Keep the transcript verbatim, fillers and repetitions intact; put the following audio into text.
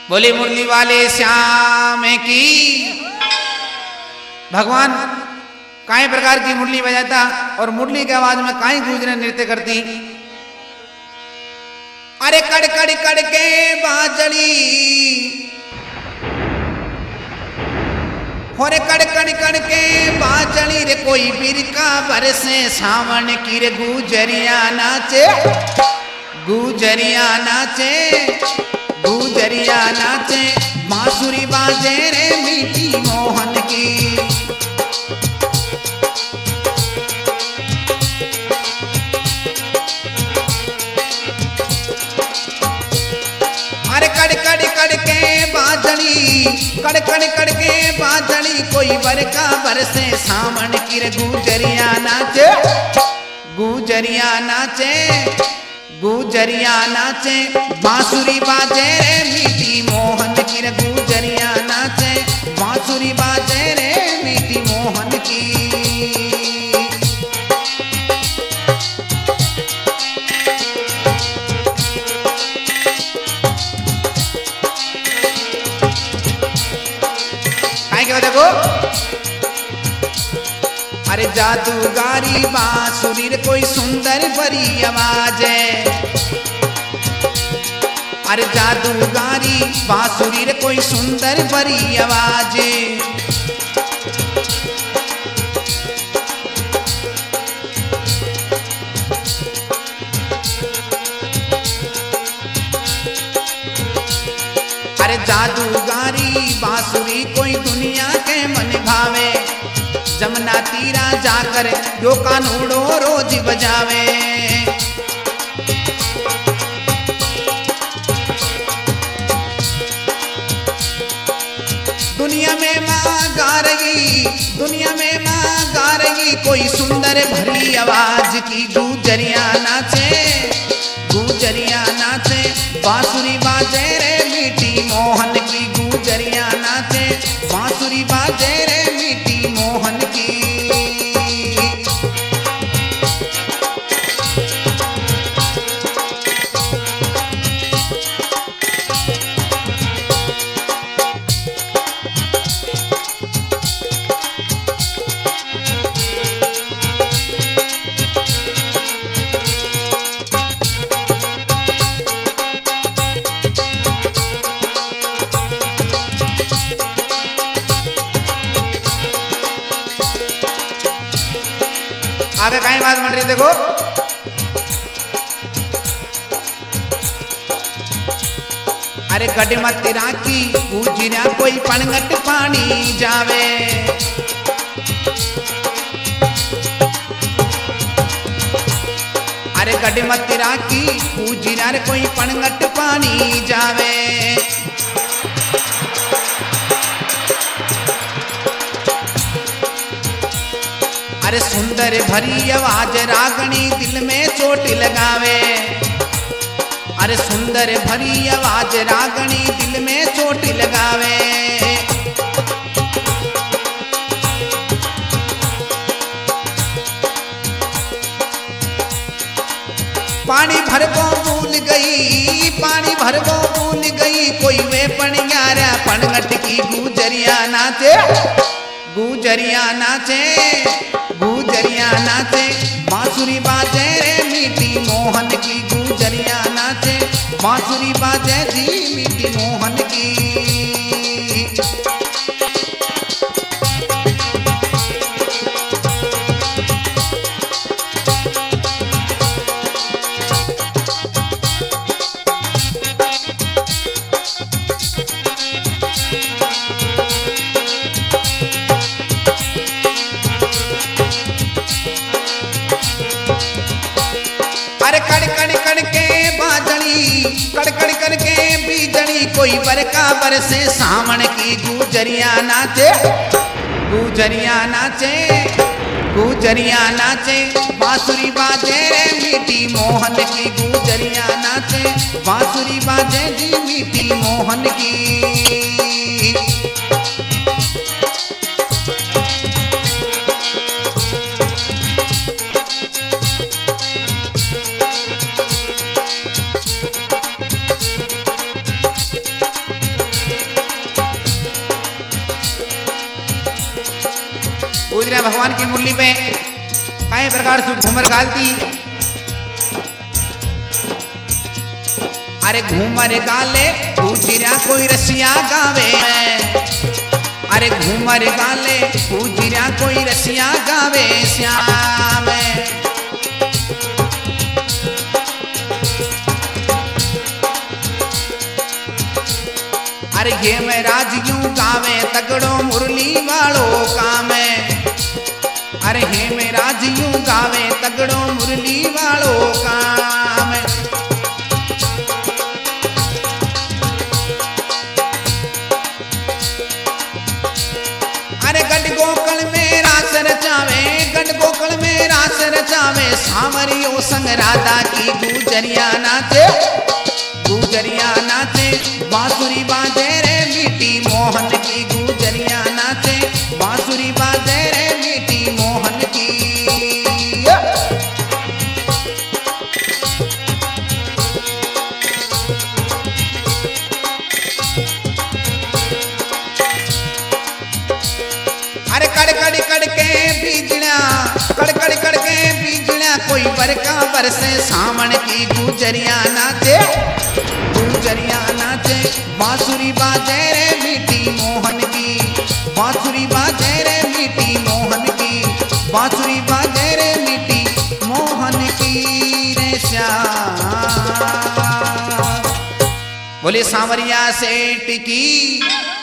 बोले मुरली वाले श्याम की। भगवान काई प्रकार की मुरली बजाता और मुरली की आवाज में काई गूंजने नृत्य करती। अरे कड़ कड़ कड़ के बाजड़ी, और कड़ कड़ कड़ के बाजड़ी रे कोई बिरका बरसे सावन की रे गुजरिया नाचे, गुजरिया नाचे, गुजरिया नाचे, बांसुरी बाजे रे मीठी मोहन की। अरे कड़ कड़ कड़ के बाजड़ी, कड़ कड़ कड़ के बाजड़ी कोई बरका बरसे सावन की रे गुजरिया नाचे, गुजरिया नाचे, गुजरिया नाचे, बांसुरी बाजे रे मीठी मोहन की रे गुजरिया नाचे, बांसुरी बाजे रे मीठी मोहन की। काय क्या देखो, अरे जादूगारी बांसुरी रे कोई सुंदर भरी आवाज है। अरे जादूगारी बांसुरी रे कोई सुंदर भरी आवाज। अरे जादूगारी बांसुरी कोई दुनिया के मन भावे, जमुना तीरा जाकर यो कानूड़ो रोज बजावे। दुनिया में माँ गा रही, दुनिया में माँ गा रही कोई सुंदर भरी आवाज की। गुजरिया नाचे, गुजरिया नाचे, बांसुरी बाजे रे मीठी मोहन की। गुजरिया नाचे, बांसुरी बाजे रे मीठी मोहन की। आगे कहीं बात बन रही देखो, अरे गडमती राखी गुजरिया कोई पणगट पानी जावे। अरे गडमती राखी गुजरिया रे कोई पणगट पानी जावे। अरे सुंदर भरी आवाज रागनी दिल में चोट लगावे। अरे सुंदर भरी आवाज रागनी दिल में चोट लगावे। पानी भरबो भूल गई, पानी भरबो भूल गई कोई वे पणियारा पणगट की। गुजरिया नाचे, गुजरिया नाचे, गुजरिया नाचे, बांसुरी बाजे रे मीठी मोहन की। गुजरिया नाचे, बांसुरी बाजे जी मीठी मोहन की। अरे कड़ कड़ कड़ के बाजड़ी, कड़ कड़ कड़ के बीजड़ी कोई बरका बरसे सावन की। गुजरिया नाचे, गुजरिया नाचे, गुजरिया नाचे, बांसुरी बाजे रे मीठी मोहन की। गुजरिया नाचे, बांसुरी बाजे जी मीठी मोहन की। बिना भगवान की मुरली पे कई प्रकार से घूमर गालती। अरे घूमर गाले पूजिया कोई रसिया गावे, अरे घूमर गाले पूजिया कोई रसिया गावे श्याम। अरे ये मैं राज यूं गावे तगड़ो मुरली वालो काम, अरे हे मैं राज यूं गावे तगड़ो मुरली वालो काम। अरे गढ़ गोकल में रास रचावे, गढ़ गोकल में रास रचावे सांवरियो संग राधा की गुजरिया नाचे, गुजरिया नाचे बांसुरी बाजे रे मीठी मोहन की, गुजरिया नाचे बांसुरी बाजे रे मीठी मोहन की। अरे कड़ कड़ कड़ के बीजड़ा, कड़ कड़ कड़ के बीजड़ा कोई बरका बरसे सावन की, गुजरिया नाचे, गुजरिया नाचे बांसुरी बाजे रे मीठी मोहन की, बांसुरी बाजे रे मीठी मोहन की, बांसुरी बाजे रे मीठी मोहन की रे श्याम। बोले सांवरिया सेठ की।